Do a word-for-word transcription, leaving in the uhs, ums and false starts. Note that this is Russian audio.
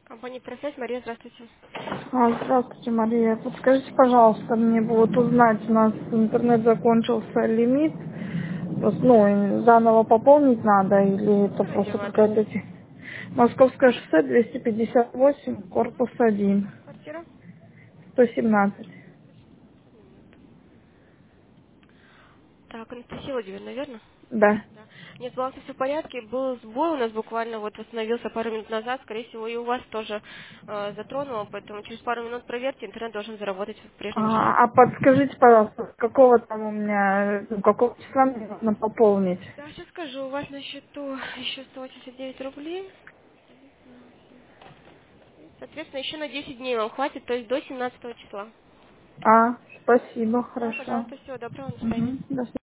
Компания «Просвет». Мария, здравствуйте. А, здравствуйте, Мария. Подскажите, пожалуйста, мне бы вот узнать, у нас интернет закончился лимит, просто, ну, и заново пополнить надо, или это Который где просто у вас адрес? какая-то... те- Московское шоссе двести пятьдесят восемь, Угу. корпус один, Квартира? сто семнадцать. Так, Анастасия Владимировна, верно? Да. Да. Нет, с балансом все в порядке. Был сбой у нас буквально вот восстановился пару минут назад. Скорее всего, и у вас тоже э, затронуло, поэтому через пару минут проверьте, интернет должен заработать в прежнем режиме. А, а подскажите, пожалуйста, с какого там у меня, ну, какого числа мне нужно пополнить? Да, сейчас скажу, у вас на счету еще сто восемьдесят девять рублей. Соответственно, еще на десять дней вам хватит, то есть до семнадцатого числа. А, спасибо, Да, хорошо. пожалуйста, всего доброго, до свидания. Угу. До